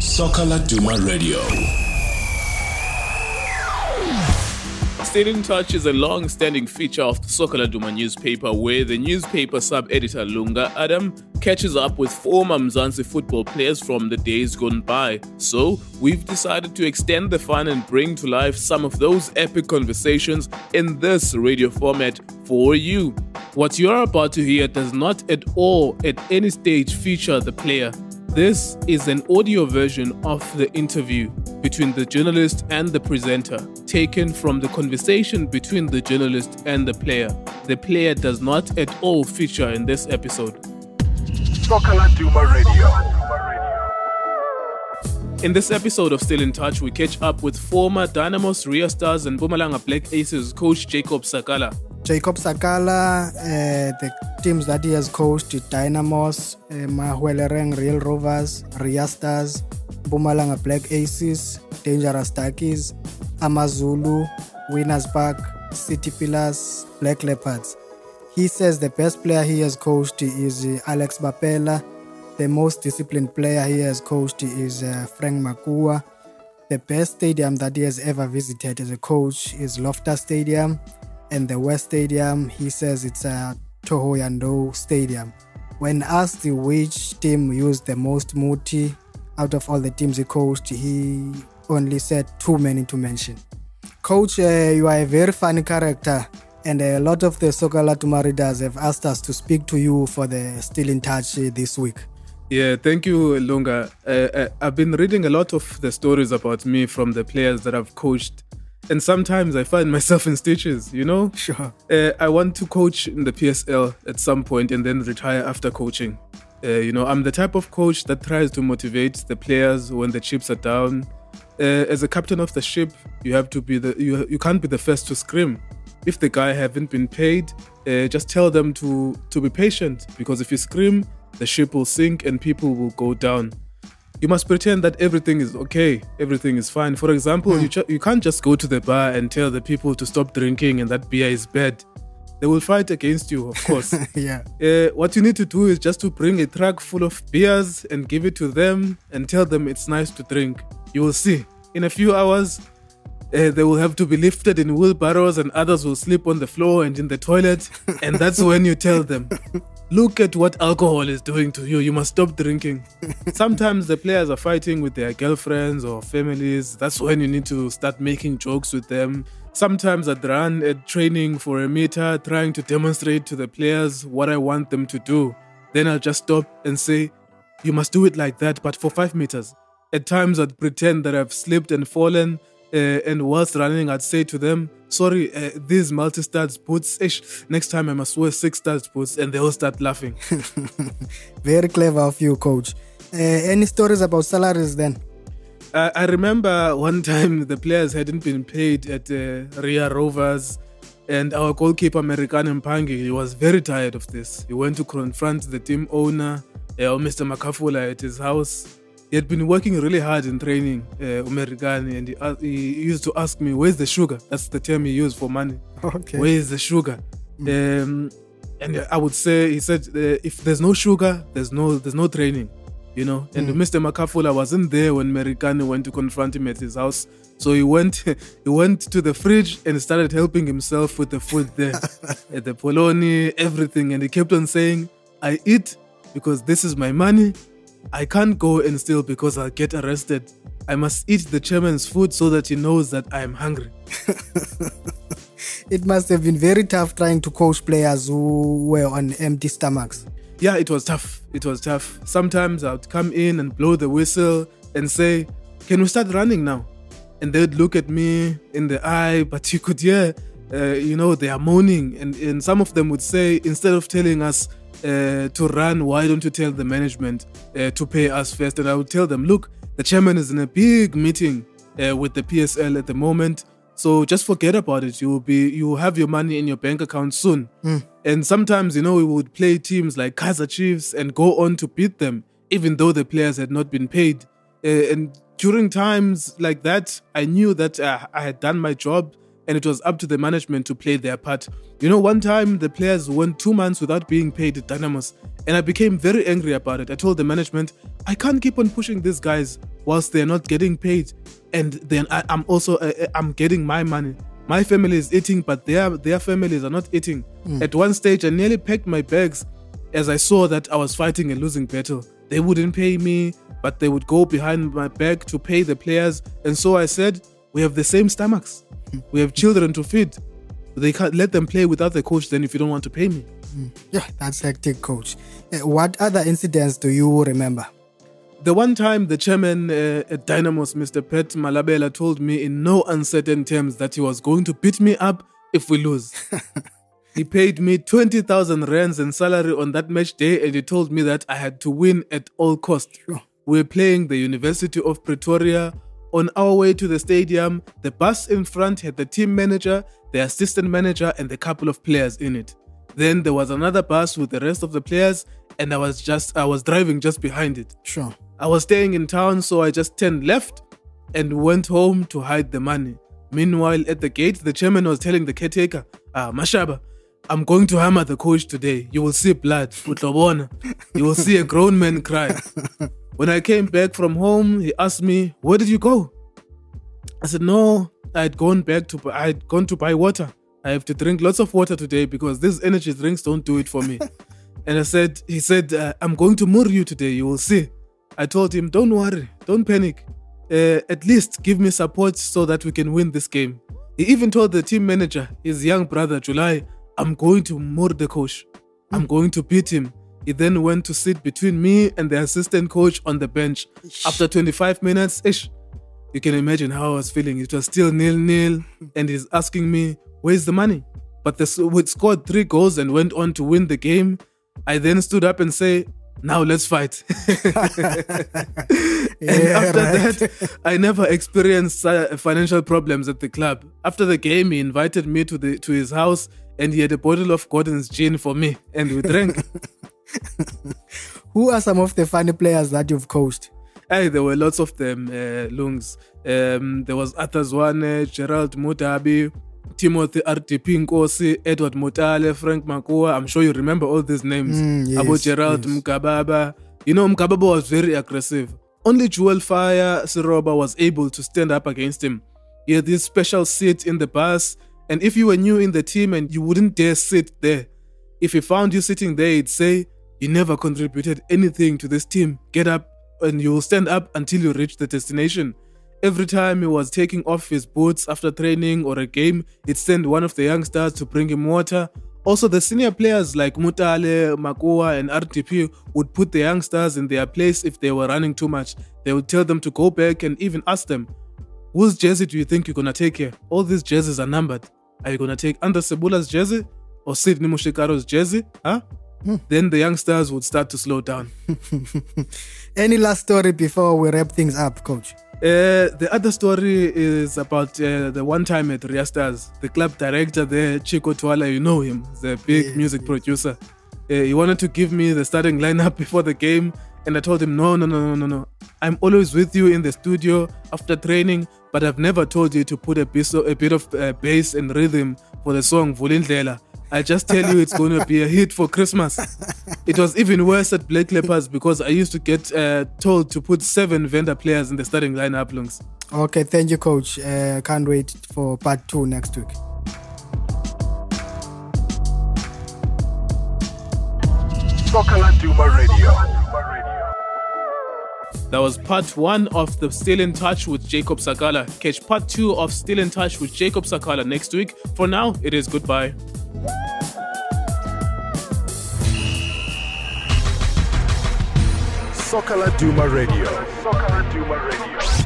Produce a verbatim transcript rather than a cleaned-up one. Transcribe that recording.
Soccer Laduma Radio. Stay in Touch is a long-standing feature of the Soccer Laduma newspaper, where the newspaper sub-editor Lunga Adam catches up with former Mzansi football players from the days gone by. So, we've decided to extend the fun and bring to life some of those epic conversations in this radio format for you. What you're about to hear does not at all, at any stage, feature the player. This is an audio version of the interview between the journalist and the presenter, taken from the conversation between the journalist and the player. The player does not at all feature in this episode. Soccer Laduma Radio. In this episode of Still in Touch, we catch up with former Dynamos, Ria Stars and Mpumalanga Black Aces coach Jacob Sakala. Jacob Sakala, uh, the teams that he has coached, Dynamos, uh, Mahuelereng Real Rovers, Ria Stars, Mpumalanga Black Aces, Dangerous Turkeys, Amazulu, Winners Park, City Pillars, Black Leopards. He says the best player he has coached is uh, Alex Bapela. The most disciplined player he has coached is uh, Frank Makua. The best stadium that he has ever visited as a coach is Loftus Stadium. And the West Stadium, he says it's a Toho Yando Stadium. When asked which team used the most muti out of all the teams he coached, he only said too many to mention. Coach, uh, you are a very funny character, and a lot of the Soccer Laduma readers have asked us to speak to you for the Still in Touch uh, this week. Yeah, thank you, Lunga. Uh, uh, I've been reading a lot of the stories about me from the players that I've coached. And sometimes I find myself in stitches, you know? Sure. Uh, I want to coach in the P S L at some point and then retire after coaching. Uh, you know, I'm the type of coach that tries to motivate the players when the chips are down. Uh, as a captain of the ship, you have to be the you you can't be the first to scream. If the guy haven't been paid, uh, just tell them to to be patient, because if you scream, the ship will sink and people will go down. You must pretend that everything is okay, everything is fine. For example, mm. you, ch- you can't just go to the bar and tell the people to stop drinking and that beer is bad. They will fight against you, of course. yeah. Uh, what you need to do is just to bring a truck full of beers and give it to them and tell them it's nice to drink. You will see. In a few hours, uh, they will have to be lifted in wheelbarrows and others will sleep on the floor and in the toilet. And that's when you tell them, look at what alcohol is doing to you. You must stop drinking. Sometimes the players are fighting with their girlfriends or families. That's when you need to start making jokes with them. Sometimes I'd run at training for a meter, trying to demonstrate to the players what I want them to do. Then I'll just stop and say, you must do it like that, but for five meters. At times I'd pretend that I've slipped and fallen. Uh, and whilst running, I'd say to them, sorry, uh, these multi-studs boots, ish, next time I must wear six studs boots, and they all start laughing. Very clever of you, coach. Uh, any stories about salaries then? Uh, I remember one time the players hadn't been paid at uh, Ria Rovers, and our goalkeeper, American Mpangi, he was very tired of this. He went to confront the team owner, uh, Mister Makafula, at his house. He had been working really hard in training, uh, Umerigani, and he, uh, he used to ask me, where's the sugar? That's the term he used for money. Okay. Where is the sugar? Mm. Um, and I would say, he said, uh, if there's no sugar, there's no there's no training, you know. And mm. Mister Makafula wasn't there when Merikani went to confront him at his house. So he went he went to the fridge and started helping himself with the food there. At the polony, everything. And he kept on saying, I eat because this is my money. I can't go and steal because I'll get arrested. I must eat the chairman's food so that he knows that I am hungry. It must have been very tough trying to coach players who were on empty stomachs. Yeah, it was tough. It was tough. Sometimes I would come in and blow the whistle and say, can we start running now? And they'd look at me in the eye, but you could hear, uh, you know, they are moaning. And, and some of them would say, instead of telling us, Uh, to run, why don't you tell the management uh, to pay us first? And I would tell them, look, the chairman is in a big meeting uh, with the P S L at the moment, so just forget about it. You will be, you will have your money in your bank account soon. Mm. And sometimes, you know, we would play teams like Kaizer Chiefs and go on to beat them, even though the players had not been paid. Uh, and during times like that, I knew that uh, I had done my job. And it was up to the management to play their part. You know, one time the players went two months without being paid at Dynamos, and I became very angry about it. I told the management, I can't keep on pushing these guys whilst they're not getting paid, and then I, I'm also uh, I'm getting my money. My family is eating, but their their families are not eating. Mm. At one stage, I nearly packed my bags as I saw that I was fighting a losing battle. They wouldn't pay me, but they would go behind my back to pay the players. And so I said, we have the same stomachs. Mm. We have children to feed. They can't let them play without the coach then if you don't want to pay me. Mm. Yeah, that's hectic, coach. Uh, what other incidents do you remember? The one time the chairman uh, at Dynamos, Mister Pat Malabela, told me in no uncertain terms that he was going to beat me up if we lose. He paid me twenty thousand rands in salary on that match day, and he told me that I had to win at all costs. Sure. We were playing the University of Pretoria. On our way to the stadium, the bus in front had the team manager, the assistant manager, and a couple of players in it. Then there was another bus with the rest of the players, and I was just I was driving just behind it. Sure. I was staying in town, so I just turned left and went home to hide the money. Meanwhile, at the gate, the chairman was telling the caretaker, ah, Mashaba, I'm going to hammer the coach today. You will see blood. You will see a grown man cry. When I came back from home, he asked me, where did you go? I said, no, I had gone back to, I had gone to buy water. I have to drink lots of water today because these energy drinks don't do it for me. And I said, he said, uh, I'm going to murder you today. You will see. I told him, don't worry, don't panic. Uh, at least give me support so that we can win this game. He even told the team manager, his young brother, July, I'm going to murder the coach. I'm mm. going to beat him. He then went to sit between me and the assistant coach on the bench. Ish. After twenty-five minutes, ish, you can imagine how I was feeling. It was still nil-nil, and he's asking me, where's the money? But the, we scored three goals and went on to win the game. I then stood up and say, now let's fight. And yeah, after right. that, I never experienced uh, financial problems at the club. After the game, he invited me to the to his house, and he had a bottle of Gordon's gin for me, and we drank. Who are some of the funny players that you've coached? Hey, there were lots of them, uh, Lungs. Um, there was Arthur Zwane, Gerald Mutabi, Timothy R T P Nkosi, Edward Mutale, Frank Makua. I'm sure you remember all these names. Mm, yes, Abu Gerald yes. Mkababa. You know, Mkababa was very aggressive. Only Jewel Fire Siroba was able to stand up against him. He had this special seat in the bus, and if you were new in the team and you wouldn't dare sit there, if he found you sitting there, he'd say, you never contributed anything to this team. Get up and you will stand up until you reach the destination. Every time he was taking off his boots after training or a game, he'd send one of the youngsters to bring him water. Also, the senior players like Mutale, Makua, and R T P would put the youngsters in their place if they were running too much. They would tell them to go back and even ask them, whose jersey do you think you're going to take here? All these jerseys are numbered. Are you going to take Andre Sebula's jersey or Sidney Mushikaro's jersey? Huh? Hmm. Then the youngsters would start to slow down. Any last story before we wrap things up, coach? Uh, the other story is about uh, the one time at Riastas, the club director there, Chico Twala, you know him, the big yes, music yes. producer. Uh, he wanted to give me the starting lineup before the game, and I told him, no, no, no, no, no, no. I'm always with you in the studio after training, but I've never told you to put a bit of, a bit of uh, bass and rhythm for the song Vulindlela. I just tell you it's going to be a hit for Christmas. It was even worse at Black Leopards because I used to get uh, told to put seven vendor players in the starting lineup. Lungs. Okay, thank you, coach. Uh, can't wait for part two next week. Soccer Laduma Radio. That was part one of the Still in Touch with Jacob Sakala. Catch part two of Still in Touch with Jacob Sakala next week. For now, it is goodbye. Soccer Laduma Radio. Soccer Laduma Radio.